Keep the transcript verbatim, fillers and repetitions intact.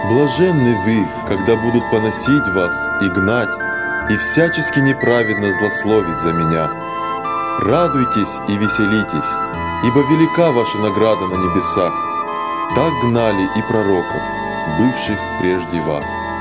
Блаженны вы, когда будут поносить вас и гнать, и всячески неправедно злословить за Меня. Радуйтесь и веселитесь, ибо велика ваша награда на небесах. Так гнали и пророков, бывших прежде вас.